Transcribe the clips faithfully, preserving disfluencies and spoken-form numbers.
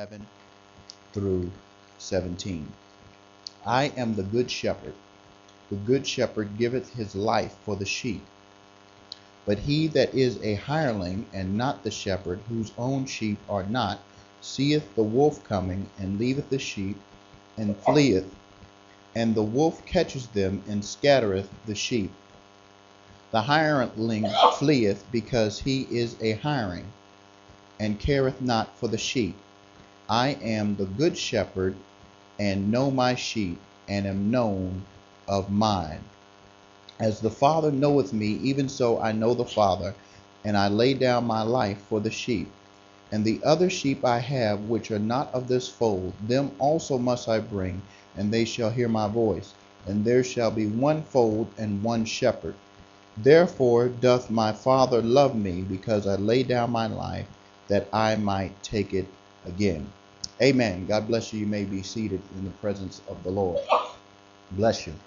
eleven through seventeen. I am the good shepherd. The good shepherd giveth his life for the sheep. But he that is a hireling, and not the shepherd, whose own sheep are not, seeth the wolf coming, and leaveth the sheep, and fleeth. And the wolf catches them, and scattereth the sheep. The hireling fleeth, because he is a hireling, and careth not for the sheep. I am the good shepherd, and know my sheep, and am known of mine. As the Father knoweth me, even so I know the Father, and I lay down my life for the sheep. And the other sheep I have, which are not of this fold, them also must I bring, and they shall hear my voice. And there shall be one fold and one shepherd. Therefore doth my Father love me, because I lay down my life, that I might take it again. Amen. God bless you. You may be seated in the presence of the Lord. Bless you.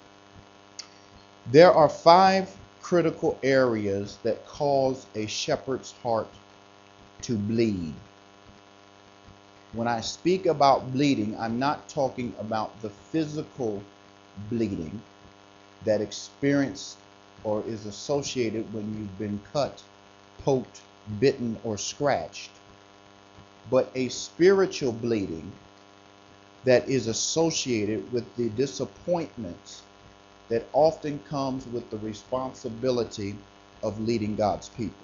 There are five critical areas that cause a shepherd's heart to bleed. When I speak about bleeding, I'm not talking about the physical bleeding that experienced or is associated when you've been cut, poked, bitten, or scratched, but a spiritual bleeding that is associated with the disappointments that often comes with the responsibility of leading God's people.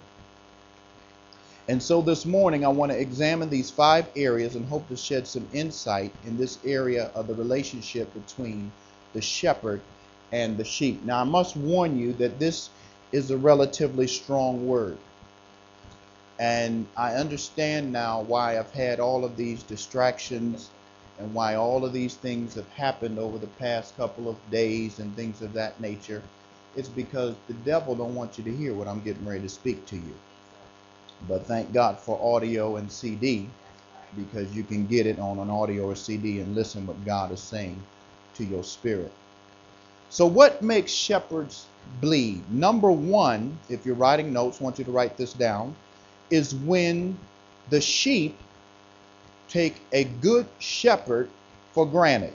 And so this morning I want to examine these five areas and hope to shed some insight in this area of the relationship between the shepherd and the sheep. Now I must warn you that this is a relatively strong word. And I understand now why I've had all of these distractions and why all of these things have happened over the past couple of days and things of that nature. It's because the devil don't want you to hear what I'm getting ready to speak to you. But thank God for audio and C D, because you can get it on an audio or C D and listen what God is saying to your spirit. So what makes shepherds bleed? Number one, if you're writing notes, I want you to write this down, is when the sheep take a good shepherd for granted.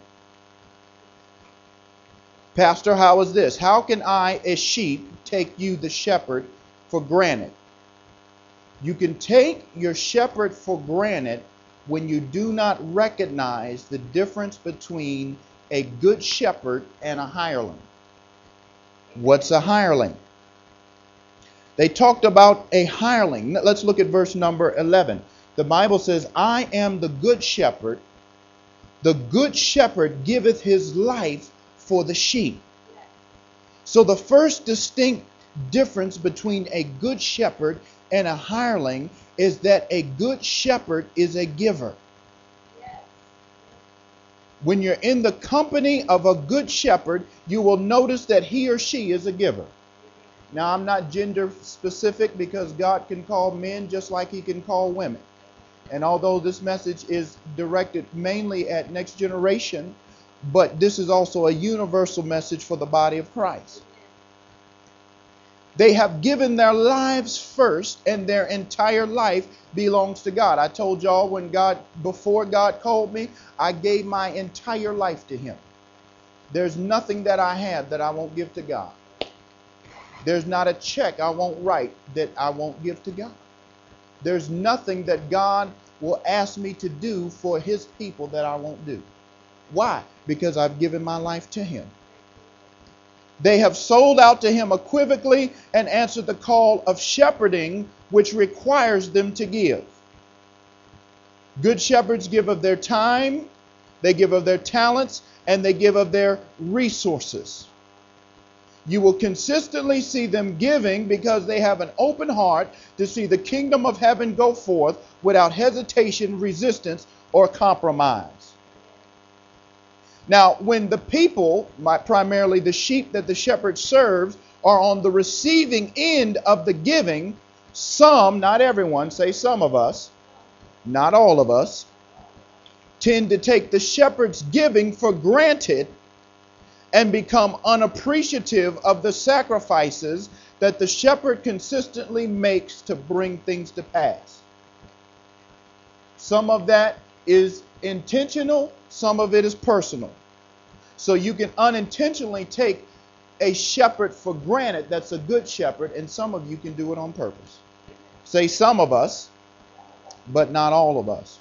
Pastor, how is this? How can I, a sheep, take you, the shepherd, for granted? You can take your shepherd for granted when you do not recognize the difference between a good shepherd and a hireling. What's a hireling? They talked about a hireling. Let's look at verse number eleven. The Bible says, I am the good shepherd. The good shepherd giveth his life for the sheep. So the first distinct difference between a good shepherd and a hireling is that a good shepherd is a giver. When you're in the company of a good shepherd, you will notice that he or she is a giver. Now, I'm not gender specific, because God can call men just like he can call women. And although this message is directed mainly at next generation, but this is also a universal message for the body of Christ. They have given their lives first, and their entire life belongs to God. I told y'all when God, before God called me, I gave my entire life to him. There's nothing that I have that I won't give to God. There's not a check I won't write that I won't give to God. There's nothing that God will ask me to do for his people that I won't do. Why? Because I've given my life to him. They have sold out to him equivocally and answered the call of shepherding, which requires them to give. Good shepherds give of their time, they give of their talents, and they give of their resources. You will consistently see them giving because they have an open heart to see the kingdom of heaven go forth without hesitation, resistance, or compromise. Now, when the people, primarily the sheep that the shepherd serves, are on the receiving end of the giving, some, not everyone, say some of us, not all of us, tend to take the shepherd's giving for granted and become unappreciative of the sacrifices that the shepherd consistently makes to bring things to pass. Some of that is intentional, some of it is personal. So you can unintentionally take a shepherd for granted that's a good shepherd, and some of you can do it on purpose. Say some of us, but not all of us.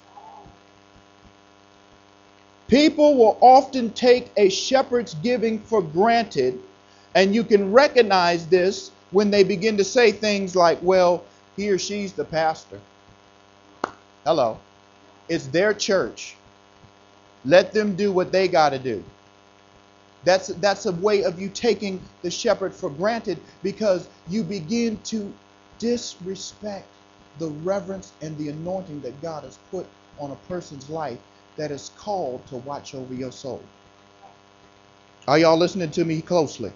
People will often take a shepherd's giving for granted, and you can recognize this when they begin to say things like, well, he or she's the pastor. Hello. It's their church. Let them do what they got to do. That's, that's a way of you taking the shepherd for granted, because you begin to disrespect the reverence and the anointing that God has put on a person's life that is called to watch over your soul. Are y'all listening to me closely?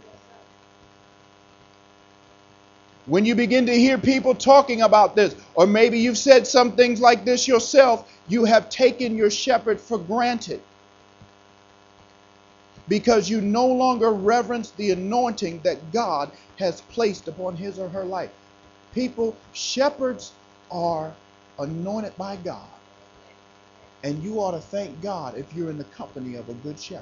When you begin to hear people talking about this, or maybe you've said some things like this yourself, you have taken your shepherd for granted, because you no longer reverence the anointing that God has placed upon his or her life. People, shepherds are anointed by God. And you ought to thank God if you're in the company of a good shepherd.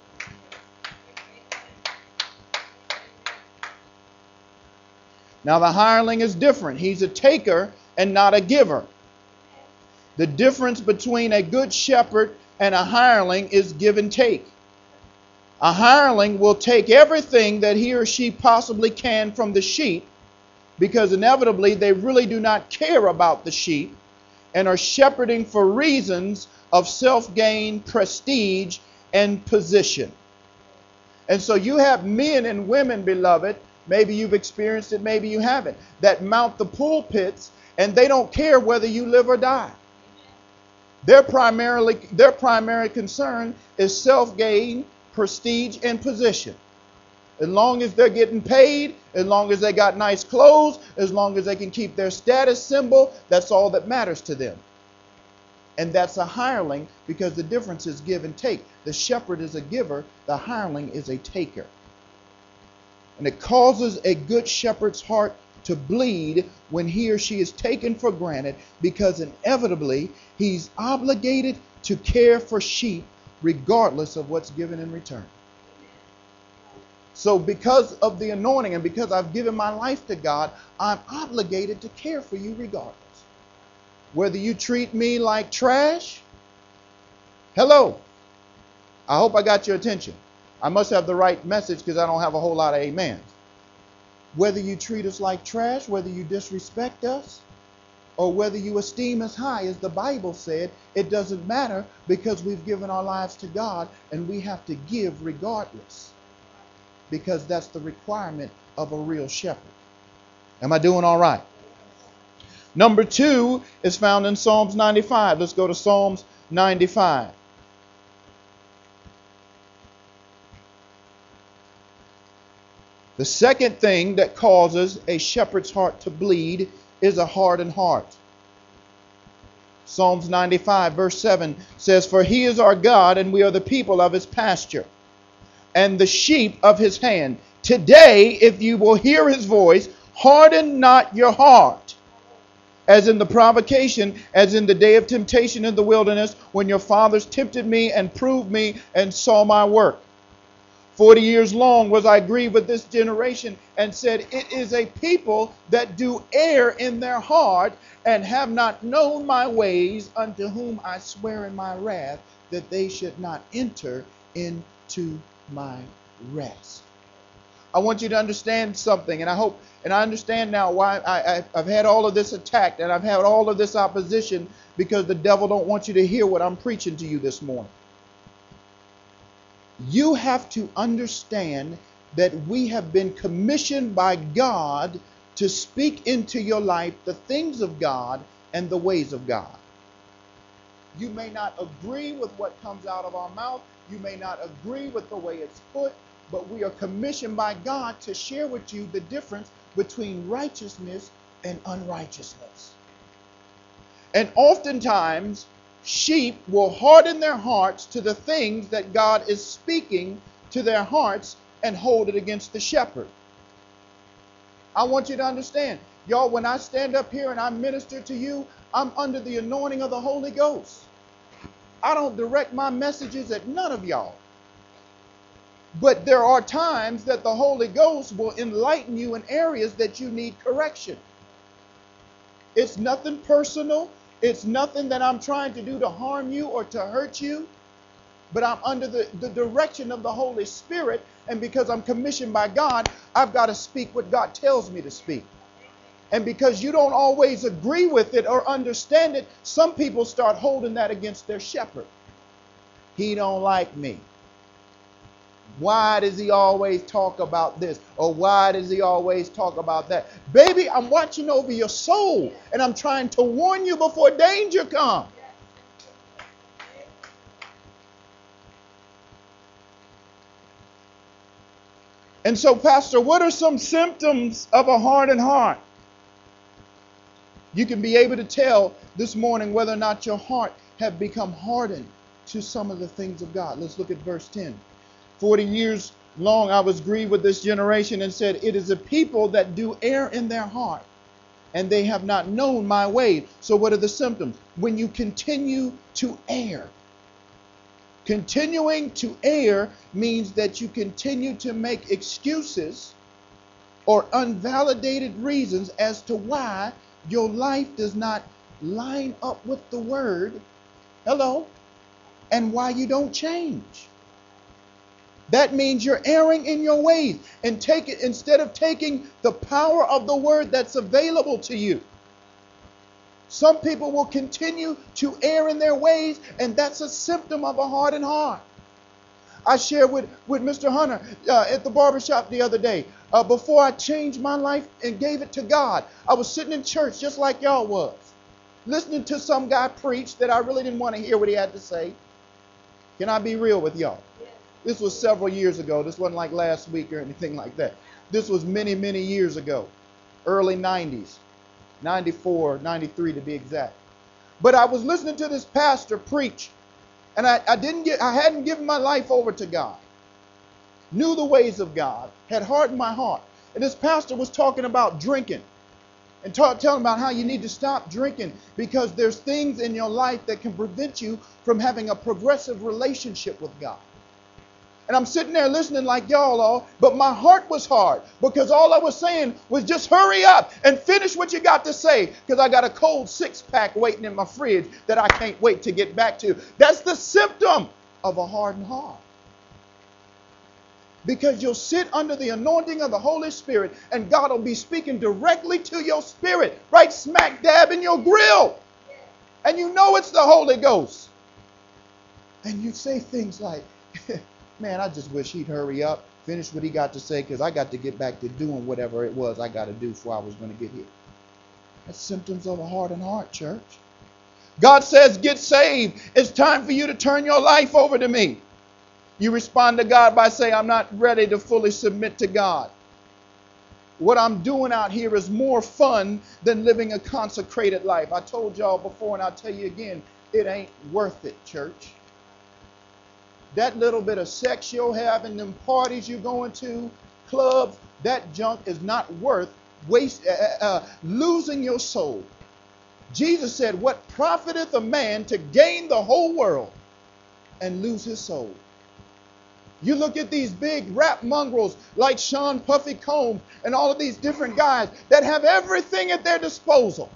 Now the hireling is different. He's a taker and not a giver. The difference between a good shepherd and a hireling is give and take. A hireling will take everything that he or she possibly can from the sheep, because inevitably they really do not care about the sheep and are shepherding for reasons of self-gain, prestige, and position. And so you have men and women, beloved, maybe you've experienced it, maybe you haven't, that mount the pulpits and they don't care whether you live or die. Their primarily, their primary concern is self-gain, prestige, and position. As long as they're getting paid, as long as they got nice clothes, as long as they can keep their status symbol, that's all that matters to them. And that's a hireling, because the difference is give and take. The shepherd is a giver, the hireling is a taker. And it causes a good shepherd's heart to bleed when he or she is taken for granted, because inevitably he's obligated to care for sheep regardless of what's given in return. So because of the anointing and because I've given my life to God, I'm obligated to care for you regardless. Whether you treat me like trash, hello, I hope I got your attention. I must have the right message, because I don't have a whole lot of amens. Whether you treat us like trash, whether you disrespect us, or whether you esteem us high, as the Bible said, it doesn't matter, because we've given our lives to God and we have to give regardless, because that's the requirement of a real shepherd. Am I doing all right? Number two is found in Psalms ninety-five. Let's go to Psalms ninety-five. The second thing that causes a shepherd's heart to bleed is a hardened heart. Psalms ninety-five verse seven says, "For he is our God, and we are the people of his pasture, and the sheep of his hand. Today, if you will hear his voice, harden not your heart, as in the provocation, as in the day of temptation in the wilderness, when your fathers tempted me and proved me and saw my work. Forty years long was I grieved with this generation, and said, it is a people that do err in their heart, and have not known my ways, unto whom I swear in my wrath, that they should not enter into my rest." I want you to understand something, and I hope, and I understand now why I, I, I've had all of this attacked, and I've had all of this opposition, because the devil don't want you to hear what I'm preaching to you this morning. You have to understand that we have been commissioned by God to speak into your life the things of God and the ways of God. You may not agree with what comes out of our mouth. You may not agree with the way it's put, but we are commissioned by God to share with you the difference between righteousness and unrighteousness. And oftentimes, sheep will harden their hearts to the things that God is speaking to their hearts and hold it against the shepherd. I want you to understand, y'all, when I stand up here and I minister to you, I'm under the anointing of the Holy Ghost. I don't direct my messages at none of y'all. But there are times that the Holy Ghost will enlighten you in areas that you need correction. It's nothing personal. It's nothing that I'm trying to do to harm you or to hurt you. But I'm under the, the direction of the Holy Spirit. And because I'm commissioned by God, I've got to speak what God tells me to speak. And because you don't always agree with it or understand it, some people start holding that against their shepherd. He don't like me. Why does he always talk about this? Or why does he always talk about that? Baby, I'm watching over your soul. And I'm trying to warn you before danger comes. And so, Pastor, what are some symptoms of a hardened heart? You can be able to tell this morning whether or not your heart have become hardened to some of the things of God. Let's look at verse ten. Forty years long I was grieved with this generation and said, it is a people that do err in their heart, and they have not known my way. So what are the symptoms? When you continue to err. Continuing to err means that you continue to make excuses or unvalidated reasons as to why your life does not line up with the word. Hello? And why you don't change. That means you're erring in your ways, and take it instead of taking the power of the word that's available to you. Some people will continue to err in their ways, and that's a symptom of a hardened heart. I shared with, with Mister Hunter uh, at the barbershop the other day. Uh, before I changed my life and gave it to God, I was sitting in church just like y'all was, listening to some guy preach that I really didn't want to hear what he had to say. Can I be real with y'all? Yes. This was several years ago. This wasn't like last week or anything like that. This was many, many years ago, early nineties, ninety-four, ninety-three to be exact. But I was listening to this pastor preach, and I, I didn't get, I hadn't given my life over to God. Knew the ways of God, had hardened my heart. And this pastor was talking about drinking and talk, telling about how you need to stop drinking because there's things in your life that can prevent you from having a progressive relationship with God. And I'm sitting there listening like y'all all, but my heart was hard because all I was saying was just hurry up and finish what you got to say because I got a cold six pack waiting in my fridge that I can't wait to get back to. That's the symptom of a hardened heart. Because you'll sit under the anointing of the Holy Spirit and God will be speaking directly to your spirit, right smack dab in your grill. And you know it's the Holy Ghost. And you say things like, man, I just wish he'd hurry up, finish what he got to say because I got to get back to doing whatever it was I got to do before I was going to get here. That's symptoms of a hardened heart, church. God says, get saved. It's time for you to turn your life over to me. You respond to God by saying, I'm not ready to fully submit to God. What I'm doing out here is more fun than living a consecrated life. I told y'all before and I'll tell you again, it ain't worth it, church. That little bit of sex you're having, them parties you're going to, clubs, that junk is not worth waste, uh, uh, losing your soul. Jesus said, what profiteth a man to gain the whole world and lose his soul? You look at these big rap mongrels like Sean Puffy Combs and all of these different guys that have everything at their disposal.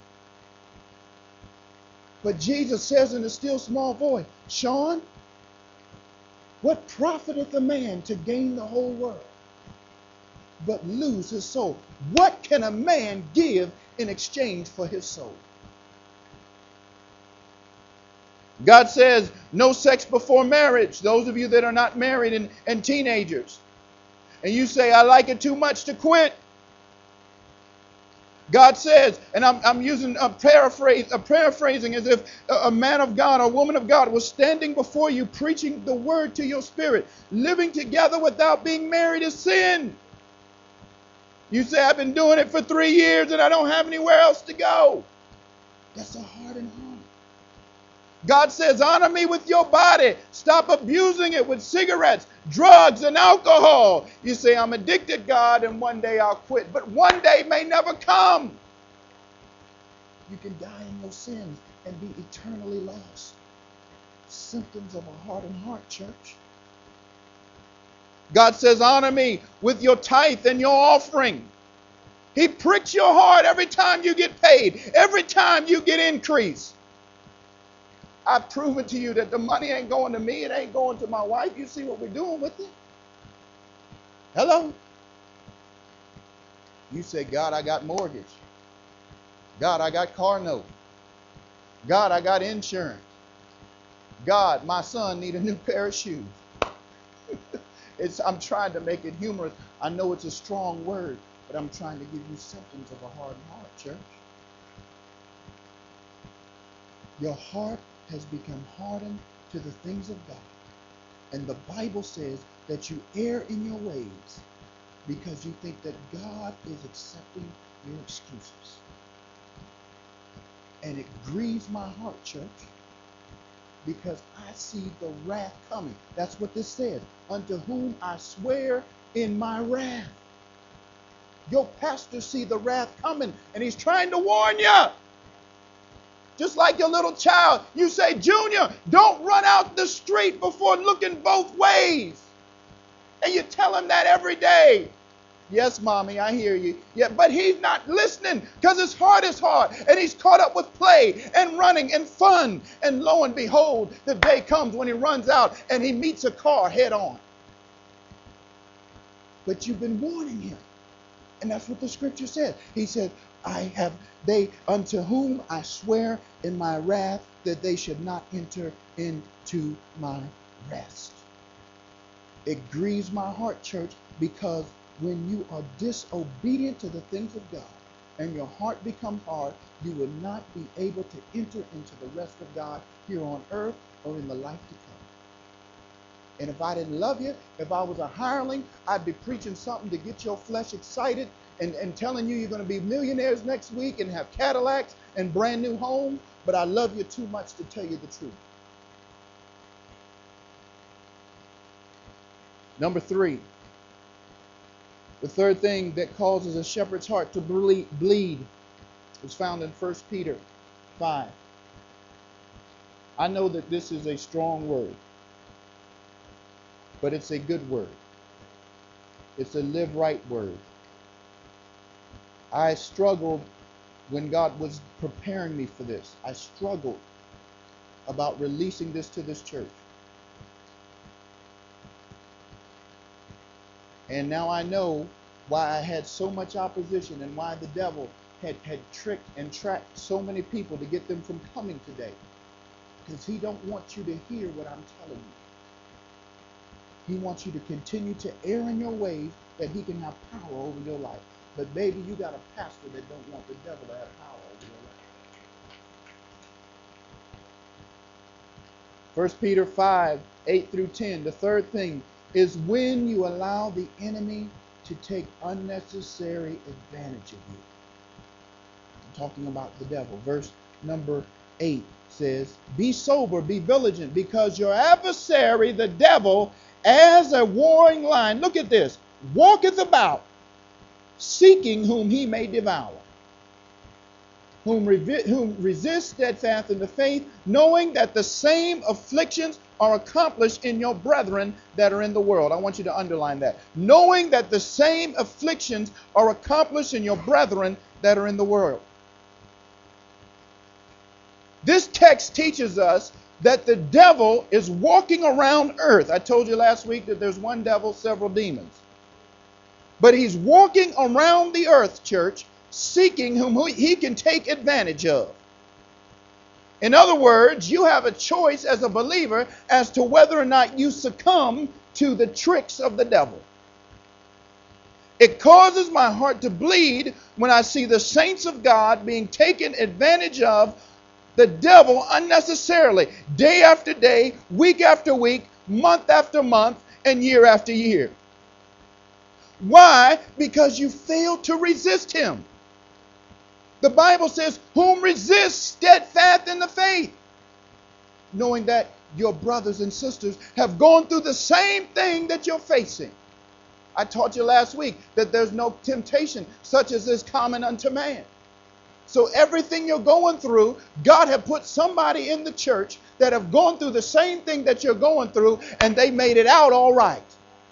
But Jesus says in a still small voice, Sean, what profiteth a man to gain the whole world but lose his soul? What can a man give in exchange for his soul? God says no sex before marriage. Those of you that are not married and, and teenagers. And you say, I like it too much to quit. God says, and I'm, I'm using a paraphrase, a paraphrasing as if a, a man of God or woman of God was standing before you preaching the word to your spirit. Living together without being married is sin. You say, I've been doing it for three years and I don't have anywhere else to go. That's a hardened heart. God says, honor me with your body. Stop abusing it with cigarettes, drugs, and alcohol. You say, I'm addicted, God, and one day I'll quit. But one day may never come. You can die in your sins and be eternally lost. Symptoms of a hardened heart, church. God says, honor me with your tithe and your offering. He pricks your heart every time you get paid, every time you get increase. I've proven to you that the money ain't going to me, it ain't going to my wife. You see what we're doing with it? Hello? You say, God, I got mortgage. God, I got car note. God, I got insurance. God, my son need a new pair of shoes. It's, I'm trying to make it humorous. I know it's a strong word, but I'm trying to give you symptoms of a hardened heart, church. Your heart has become hardened to the things of God. And the Bible says that you err in your ways because you think that God is accepting your excuses. And it grieves my heart, church, because I see the wrath coming. That's what this says. Unto whom I swear in my wrath. Your pastor see the wrath coming, and he's trying to warn you. Just like your little child, you say, Junior, don't run out the street before looking both ways. And you tell him that every day. Yes, mommy, I hear you. Yeah, but he's not listening because his heart is hard and he's caught up with play and running and fun. And lo and behold, the day comes when he runs out and he meets a car head on. But you've been warning him. And that's what the scripture says. He said, I have they unto whom I swear in my wrath that they should not enter into my rest. It grieves my heart, church, because when you are disobedient to the things of God and your heart becomes hard, you will not be able to enter into the rest of God here on earth or in the life to come. And if I didn't love you, if I was a hireling, I'd be preaching something to get your flesh excited and, and telling you you're going to be millionaires next week and have Cadillacs and brand new homes. But I love you too much to tell you the truth. Number three. The third thing that causes a shepherd's heart to bleed is found in First Peter five. I know that this is a strong word, but it's a good word. It's a live right word. I struggled when God was preparing me for this. I struggled about releasing this to this church. And now I know why I had so much opposition and why the devil had, had tricked and tracked so many people to get them from coming today. Because he don't want you to hear what I'm telling you. He wants you to continue to err in your ways that he can have power over your life. But baby, you got a pastor that don't want the devil to have power over your life. First Peter five, eight through ten. The third thing is when you allow the enemy to take unnecessary advantage of you. I'm talking about the devil. Verse number eight says, be sober, be vigilant, because your adversary, the devil, as a roaring lion, look at this, walketh about, seeking whom he may devour. Whom, revi- whom resist steadfast in the faith, knowing that the same afflictions are accomplished in your brethren that are in the world. I want you to underline that. Knowing that the same afflictions are accomplished in your brethren that are in the world. This text teaches us that the devil is walking around earth. I told you last week that there's one devil, several demons. But he's walking around the earth, church, seeking whom he can take advantage of. In other words, you have a choice as a believer as to whether or not you succumb to the tricks of the devil. It causes my heart to bleed when I see the saints of God being taken advantage of the devil unnecessarily, day after day, week after week, month after month, and year after year. Why? Because you failed to resist him. The Bible says, whom resist steadfast in the faith. Knowing that your brothers and sisters have gone through the same thing that you're facing. I taught you last week that there's no temptation such as is common unto man. So everything you're going through, God had put somebody in the church that have gone through the same thing that you're going through, and they made it out all right.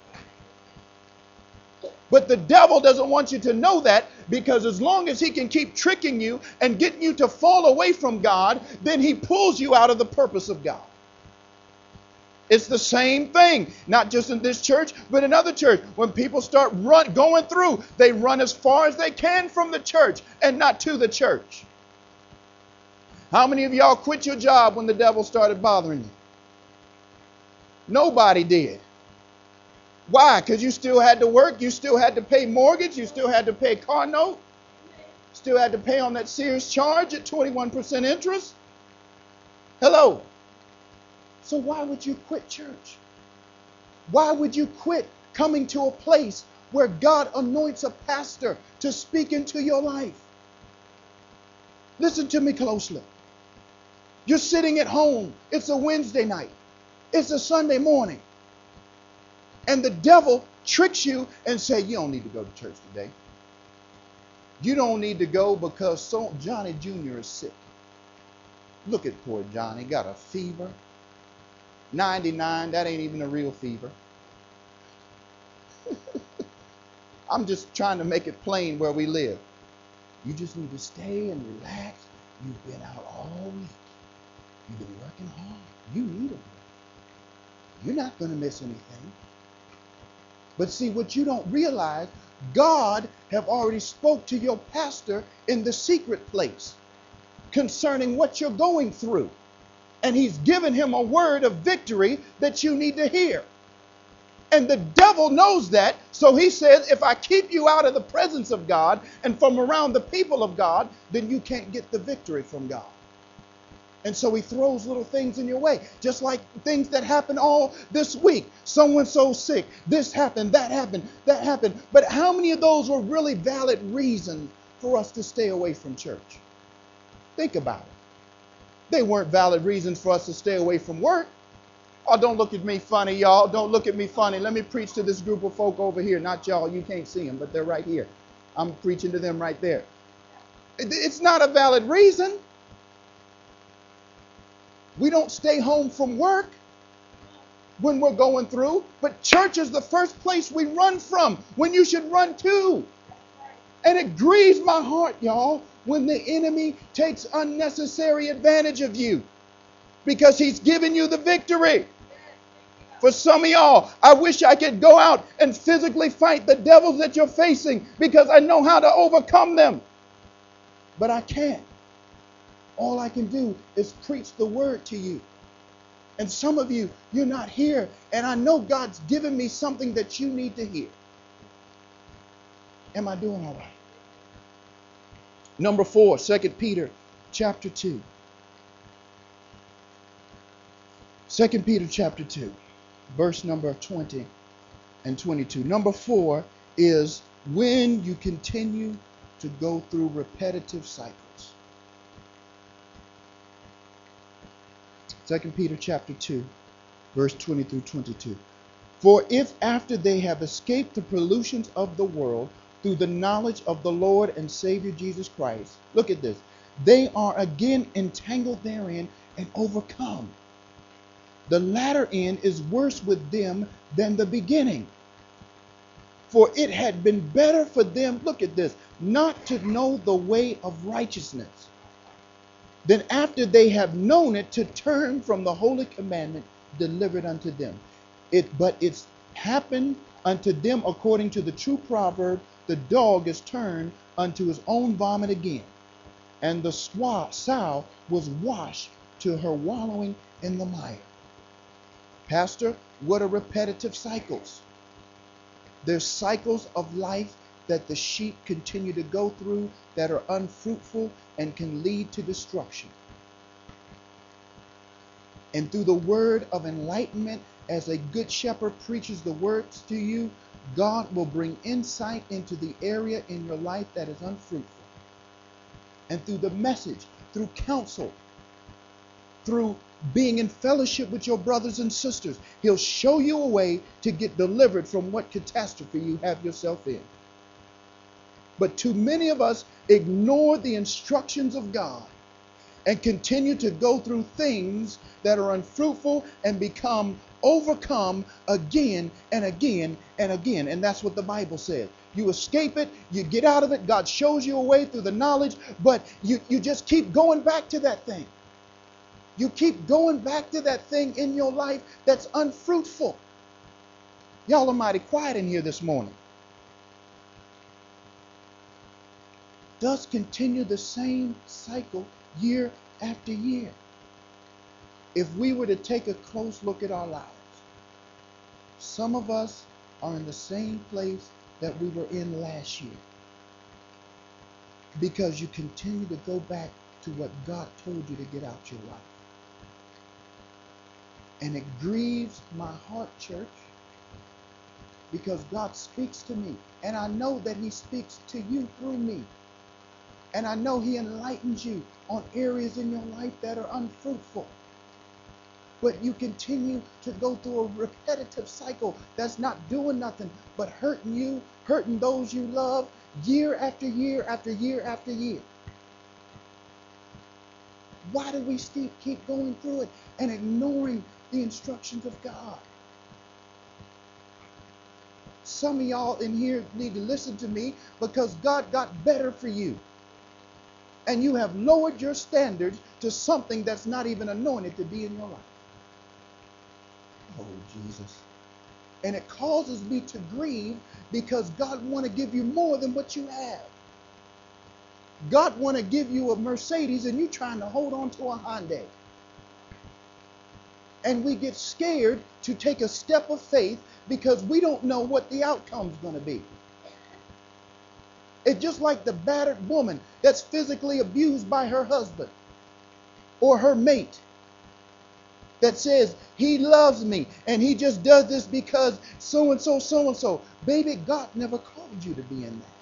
But the devil doesn't want you to know that, because as long as he can keep tricking you and getting you to fall away from God, then he pulls you out of the purpose of God. It's the same thing, not just in this church, but in other churches. When people start run, going through, they run as far as they can from the church and not to the church. How many of y'all quit your job when the devil started bothering you? Nobody did. Why? Because you still had to work, you still had to pay mortgage, you still had to pay car note, still had to pay on that Sears charge at twenty-one percent interest. Hello. So why would you quit church? Why would you quit coming to a place where God anoints a pastor to speak into your life? Listen to me closely. You're sitting at home. It's a Wednesday night. It's a Sunday morning. And the devil tricks you and say, you don't need to go to church today. You don't need to go because so Johnny Junior is sick. Look at poor Johnny. Got a fever. ninety-nine, that ain't even a real fever. I'm just trying to make it plain where we live. You just need to stay and relax. You've been out all week. You've been working hard. You need a break. You're not going to miss anything. But see, what you don't realize, God have already spoke to your pastor in the secret place concerning what you're going through. And he's given him a word of victory that you need to hear. And the devil knows that. So he says, if I keep you out of the presence of God and from around the people of God, then you can't get the victory from God. And so he throws little things in your way, just like things that happened all this week. Someone so sick, this happened, that happened, that happened. But how many of those were really valid reasons for us to stay away from church? Think about it. They weren't valid reasons for us to stay away from work. Oh, don't look at me funny, y'all. Don't look at me funny. Let me preach to this group of folk over here. Not y'all. You can't see them, but they're right here. I'm preaching to them right there. It's not a valid reason. We don't stay home from work when we're going through, but church is the first place we run from when you should run to. And it grieves my heart, y'all, when the enemy takes unnecessary advantage of you because he's giving you the victory. For some of y'all, I wish I could go out and physically fight the devils that you're facing because I know how to overcome them. But I can't. All I can do is preach the word to you. And some of you, you're not here. And I know God's given me something that you need to hear. Am I doing all right? Number four, Second Peter chapter two. Second Peter chapter two, verse number twenty and twenty-two. Number four is when you continue to go through repetitive cycles. Second Peter chapter two, verse twenty through twenty-two. For if after they have escaped the pollutions of the world through the knowledge of the Lord and Savior Jesus Christ, look at this, they are again entangled therein and overcome. The latter end is worse with them than the beginning. For it had been better for them, look at this, not to know the way of righteousness, than after they have known it to turn from the holy commandment delivered unto them. It, but it's happened unto them according to the true proverb, the dog is turned unto his own vomit again, and the swa- sow was washed to her wallowing in the mire. Pastor, what are repetitive cycles? There's cycles of life that the sheep continue to go through that are unfruitful and can lead to destruction. And through the word of enlightenment, as a good shepherd preaches the words to you, God will bring insight into the area in your life that is unfruitful. And through the message, through counsel, through being in fellowship with your brothers and sisters, he'll show you a way to get delivered from what catastrophe you have yourself in. But too many of us ignore the instructions of God and continue to go through things that are unfruitful and become overcome again and again and again. And that's what the Bible says. You escape it, you get out of it, God shows you a way through the knowledge, but you, you just keep going back to that thing. You keep going back to that thing in your life that's unfruitful. Y'all are mighty quiet in here this morning. Does continue the same cycle year after year. If we were to take a close look at our lives, some of us are in the same place that we were in last year, because you continue to go back to what God told you to get out your life. And it grieves my heart, church, because God speaks to me, and I know that he speaks to you through me. And I know he enlightens you on areas in your life that are unfruitful. But you continue to go through a repetitive cycle that's not doing nothing but hurting you, hurting those you love, year after year after year after year. Why do we still keep going through it and ignoring the instructions of God? Some of y'all in here need to listen to me, because God got better for you. And you have lowered your standards to something that's not even anointed to be in your life. Oh, Jesus. And it causes me to grieve, because God want to give you more than what you have. God want to give you a Mercedes, and you're trying to hold on to a Hyundai. And we get scared to take a step of faith because we don't know what the outcome's going to be. It's just like the battered woman that's physically abused by her husband or her mate, that says, he loves me and he just does this because so-and-so, so-and-so. Baby, God never called you to be in that.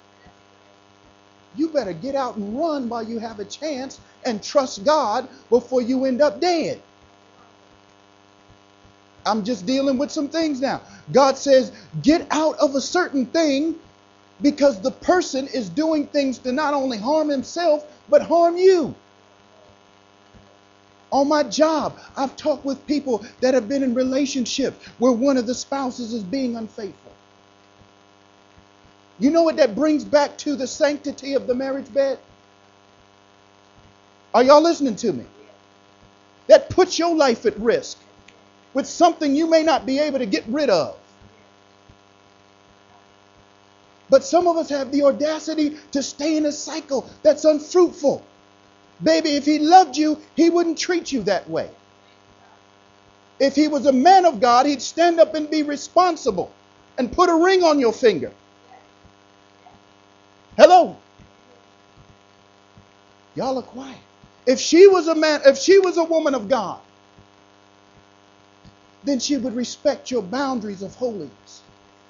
You better get out and run while you have a chance and trust God before you end up dead. I'm just dealing with some things now. God says, get out of a certain thing, because the person is doing things to not only harm himself, but harm you. On my job, I've talked with people that have been in relationships where one of the spouses is being unfaithful. You know what that brings back to the sanctity of the marriage bed? Are y'all listening to me? That puts your life at risk with something you may not be able to get rid of. But some of us have the audacity to stay in a cycle that's unfruitful. Baby, if he loved you, he wouldn't treat you that way. If he was a man of God, he'd stand up and be responsible and put a ring on your finger. Hello? Y'all are quiet. If she was a man, if she was a woman of God, then she would respect your boundaries of holiness.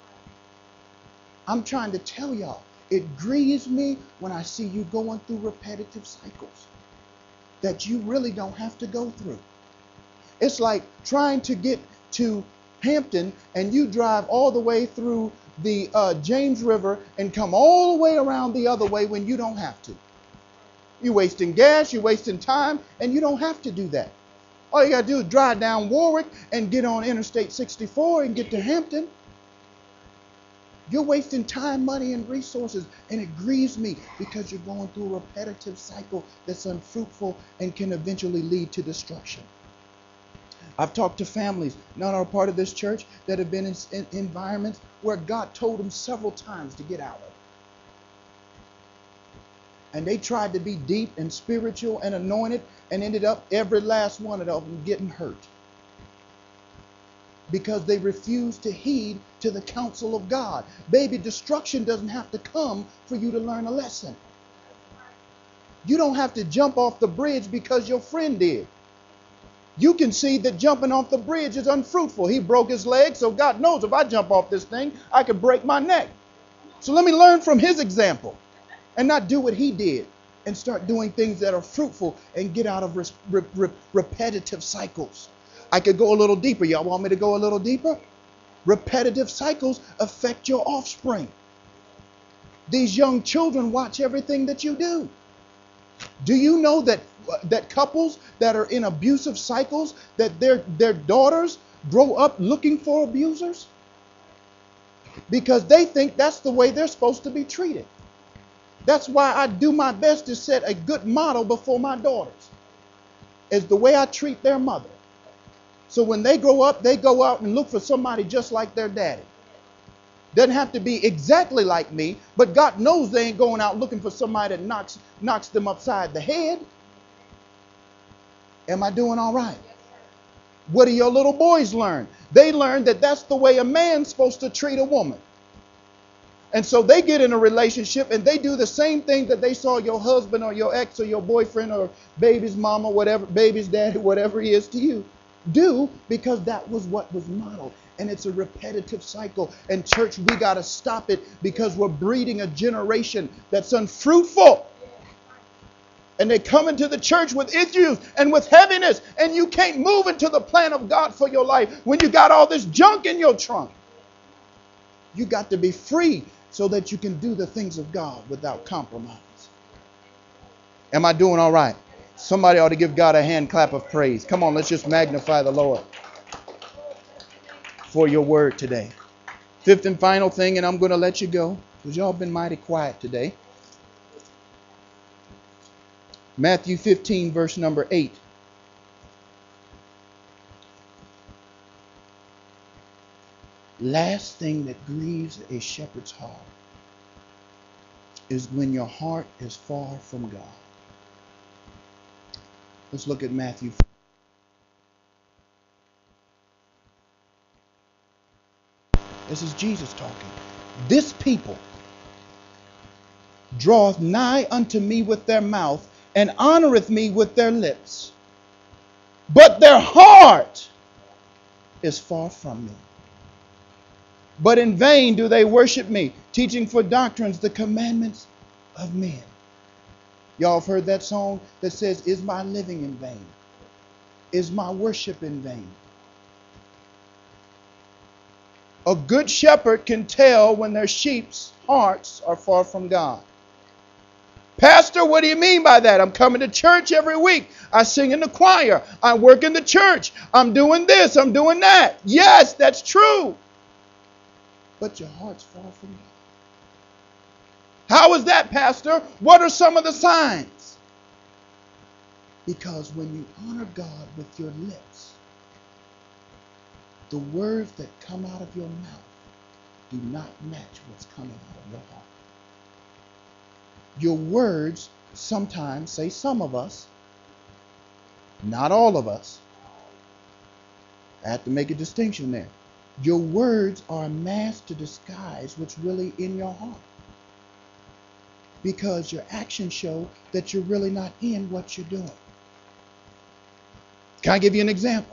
I'm trying to tell y'all, it grieves me when I see you going through repetitive cycles that you really don't have to go through. It's like trying to get to Hampton and you drive all the way through the uh, James River and come all the way around the other way when you don't have to. You're wasting gas, you're wasting time, and you don't have to do that. All you got to do is drive down Warwick and get on Interstate sixty-four and get to Hampton. You're wasting time, money, and resources, and it grieves me because you're going through a repetitive cycle that's unfruitful and can eventually lead to destruction. I've talked to families, not a part of this church, that have been in, in environments where God told them several times to get out of. And they tried to be deep and spiritual and anointed and ended up every last one of them getting hurt. Because they refused to heed to the counsel of God. Baby, destruction doesn't have to come for you to learn a lesson. You don't have to jump off the bridge because your friend did. You can see that jumping off the bridge is unfruitful. He broke his leg, so God knows if I jump off this thing, I could break my neck. So let me learn from his example and not do what he did and start doing things that are fruitful and get out of re- re- re- repetitive cycles. I could go a little deeper. Y'all want me to go a little deeper? Repetitive cycles affect your offspring. These young children watch everything that you do. Do you know that that couples that are in abusive cycles, that their their daughters grow up looking for abusers? Because they think that's the way they're supposed to be treated. That's why I do my best to set a good model before my daughters, is the way I treat their mother. So when they grow up, they go out and look for somebody just like their daddy. Doesn't have to be exactly like me, but God knows they ain't going out looking for somebody that knocks knocks them upside the head. Am I doing all right? What do your little boys learn? They learn that that's the way a man's supposed to treat a woman. And so they get in a relationship and they do the same thing that they saw your husband or your ex or your boyfriend or baby's mama, whatever, baby's daddy, whatever he is to you, do, because that was what was modeled. And it's a repetitive cycle. And church, we got to stop it, because we're breeding a generation that's unfruitful. And they come into the church with issues and with heaviness, and you can't move into the plan of God for your life when you got all this junk in your trunk. You got to be free so that you can do the things of God without compromise. Am I doing all right? Somebody ought to give God a hand clap of praise. Come on, let's just magnify the Lord for your word today. Fifth and final thing, and I'm going to let you go, because y'all been mighty quiet today. Matthew fifteen, verse number eight. Last thing that grieves a shepherd's heart is when your heart is far from God. Let's look at Matthew. This is Jesus talking. This people draweth nigh unto me with their mouth, and honoreth me with their lips, but their heart is far from me. But in vain do they worship me, teaching for doctrines the commandments of men. Y'all have heard that song that says, is my living in vain? Is my worship in vain? A good shepherd can tell when their sheep's hearts are far from God. Pastor, what do you mean by that? I'm coming to church every week. I sing in the choir. I work in the church. I'm doing this. I'm doing that. Yes, that's true. But your heart's far from God. How is that, Pastor? What are some of the signs? Because when you honor God with your lips, the words that come out of your mouth do not match what's coming out of your heart. Your words sometimes, say some of us, not all of us. I have to make a distinction there. Your words are a mask to disguise what's really in your heart, because your actions show that you're really not in what you're doing. Can I give you an example?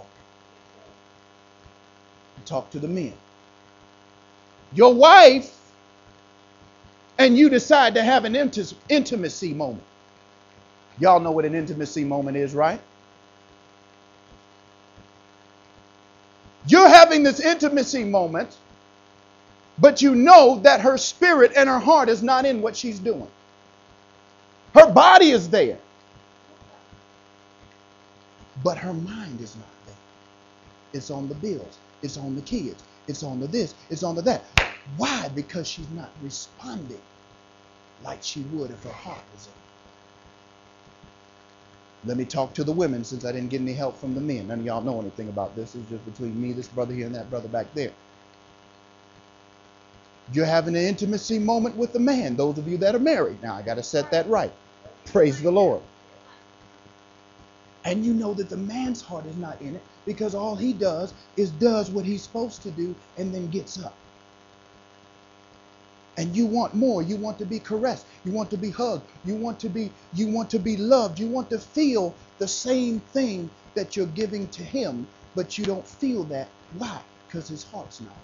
Talk to the men. Your wife and you decide to have an inti- intimacy moment. Y'all know what an intimacy moment is, right? You're having this intimacy moment, but you know that her spirit and her heart is not in what she's doing. Her body is there, but her mind is not there. It's on the bills. It's on the kids. It's on the this. It's on the that. Why? Because she's not responding like she would if her heart was in it. Let me talk to the women, since I didn't get any help from the men. None of y'all know anything about this. It's just between me, this brother here, and that brother back there. You're having an intimacy moment with the man. Those of you that are married. Now, I got to set that right. Praise the Lord. And you know that the man's heart is not in it, because all he does is does what he's supposed to do and then gets up. And you want more. You want to be caressed. You want to be hugged. You want to be, you want to be loved. You want to feel the same thing that you're giving to him, but you don't feel that. Why? Because his heart's not.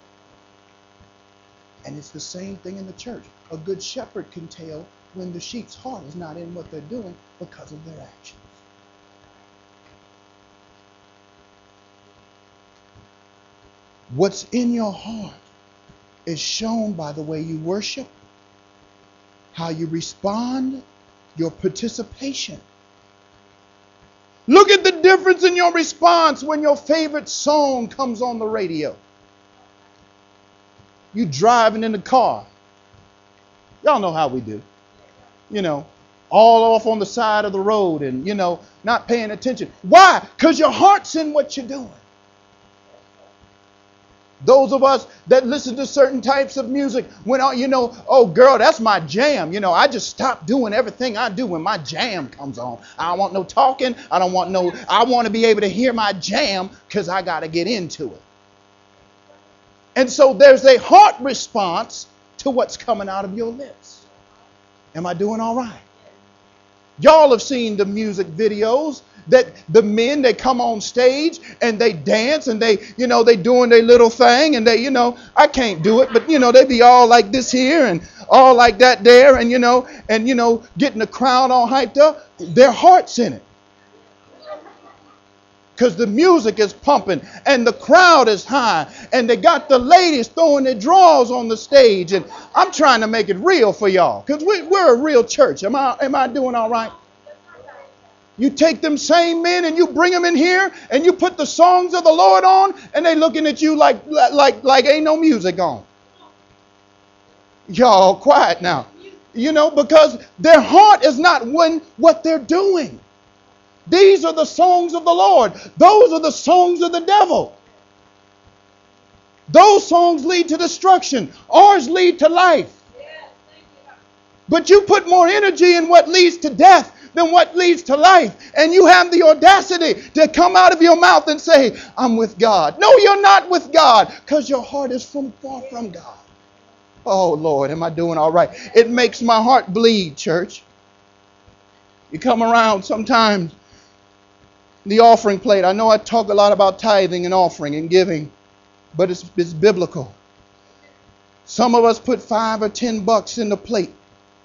And it's the same thing in the church. A good shepherd can tell when the sheep's heart is not in what they're doing because of their actions. What's in your heart is shown by the way you worship, how you respond, your participation. Look at the difference in your response when your favorite song comes on the radio. You driving in the car. Y'all know how we do. You know, all off on the side of the road and, you know, not paying attention. Why? Because your heart's in what you're doing. Those of us that listen to certain types of music, when, you know, oh, girl, that's my jam. You know, I just stop doing everything I do when my jam comes on. I don't want no talking. I don't want no, I want to be able to hear my jam because I got to get into it. And so there's a heart response to what's coming out of your lips. Am I doing all right? Y'all have seen the music videos that the men, they come on stage and they dance and they, you know, they doing their little thing and they, you know, I can't do it, but, you know, they be all like this here and all like that there and, you know, and, you know, getting the crowd all hyped up. Their heart's in it. Because the music is pumping and the crowd is high and they got the ladies throwing their drawers on the stage. And I'm trying to make it real for y'all because we, we're a real church. Am I, am I doing all right? You take them same men and you bring them in here and you put the songs of the Lord on and they looking at you like, like, like ain't no music on. Y'all quiet now. You know, because their heart is not in what they're doing. These are the songs of the Lord. Those are the songs of the devil. Those songs lead to destruction. Ours lead to life. But you put more energy in what leads to death than what leads to life. And you have the audacity to come out of your mouth and say, I'm with God. No, you're not with God because your heart is from far from God. Oh, Lord, am I doing all right? It makes my heart bleed, church. You come around sometimes. The offering plate. I know I talk a lot about tithing and offering and giving, but it's, it's biblical. Some of us put five or ten bucks in the plate,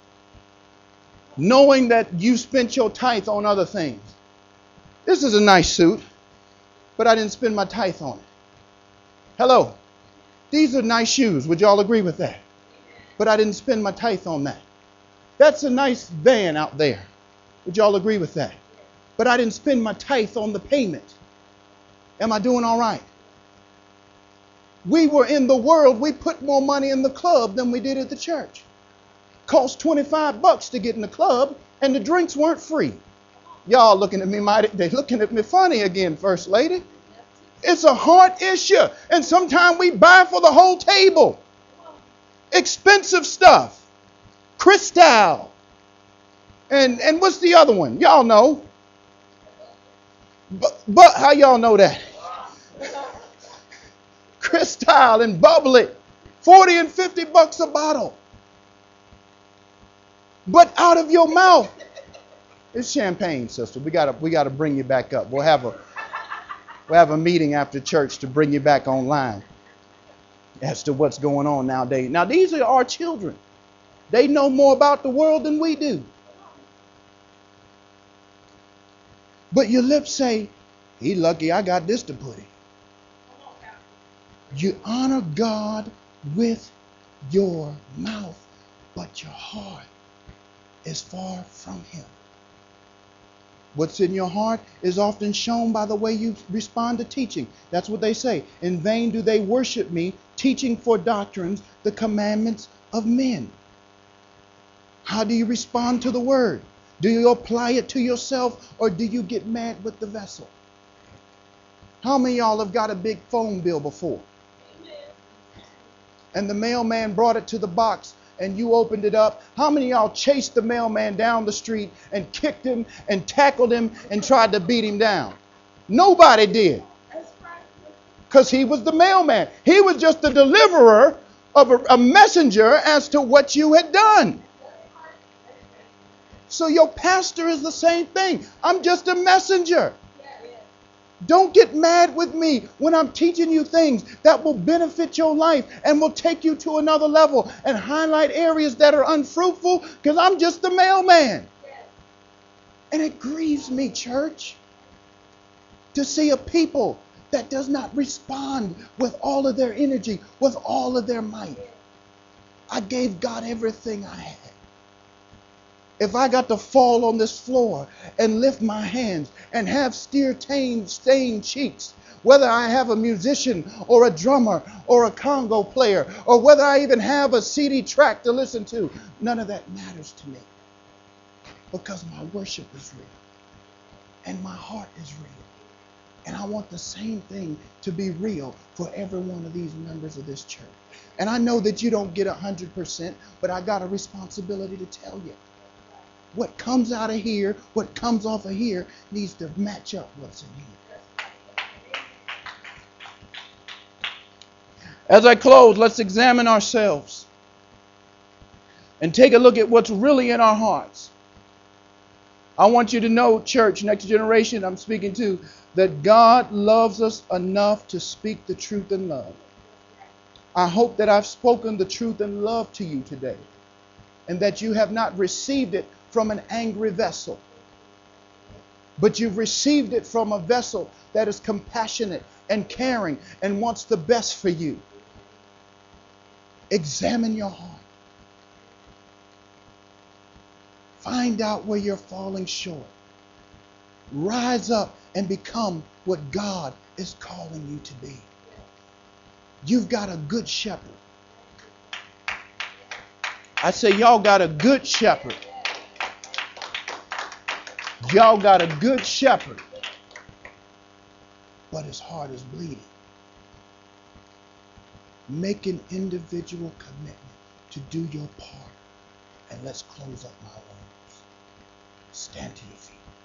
knowing that you spent your tithe on other things. This is a nice suit, but I didn't spend my tithe on it. Hello. These are nice shoes. Would y'all agree with that? But I didn't spend my tithe on that. That's a nice van out there. Would y'all agree with that? But I didn't spend my tithe on the payment. Am I doing all right? We were in the world. We put more money in the club than we did at the church. Cost twenty-five bucks to get in the club, and the drinks weren't free. Y'all looking at me mighty, they looking at me funny again, First Lady. It's a heart issue. And sometimes we buy for the whole table. Expensive stuff. Cristal. And, and what's the other one? Y'all know. But, but how y'all know that? Cristal and bubbly. forty and fifty bucks a bottle. But out of your mouth. It's champagne, sister. We gotta we gotta bring you back up. We'll have a we'll have a meeting after church to bring you back online as to what's going on nowadays. Now these are our children. They know more about the world than we do. But your lips say, he lucky I got this to put in. You honor God with your mouth, but your heart is far from him. What's in your heart is often shown by the way you respond to teaching. That's what they say. In vain do they worship me, teaching for doctrines the commandments of men. How do you respond to the word? Do you apply it to yourself or do you get mad with the vessel? How many of y'all have got a big phone bill before? And the mailman brought it to the box and you opened it up? How many of y'all chased the mailman down the street and kicked him and tackled him and tried to beat him down? Nobody did. Because he was the mailman. He was just the deliverer of a, a messenger as to what you had done. So your pastor is the same thing. I'm just a messenger. Don't get mad with me when I'm teaching you things that will benefit your life and will take you to another level and highlight areas that are unfruitful because I'm just the mailman. And it grieves me, church, to see a people that does not respond with all of their energy, with all of their might. I gave God everything I had. If I got to fall on this floor and lift my hands and have tear-stained stained cheeks, whether I have a musician or a drummer or a Congo player, or whether I even have a C D track to listen to, none of that matters to me, because my worship is real and my heart is real. And I want the same thing to be real for every one of these members of this church. And I know that you don't get one hundred percent, but I got a responsibility to tell you. What comes out of here, what comes off of here, needs to match up what's in here. As I close, let's examine ourselves and take a look at what's really in our hearts. I want you to know, church, next generation I'm speaking to, that God loves us enough to speak the truth in love. I hope that I've spoken the truth in love to you today, and that you have not received it from an angry vessel, but you've received it from a vessel that is compassionate and caring and wants the best for you. Examine your heart. Find out where you're falling short. Rise up and become what God is calling you to be. You've got a good shepherd. I say y'all got a good shepherd. Y'all got a good shepherd. But his heart is bleeding. Make an individual commitment to do your part. And let's close up my words. Stand to your feet.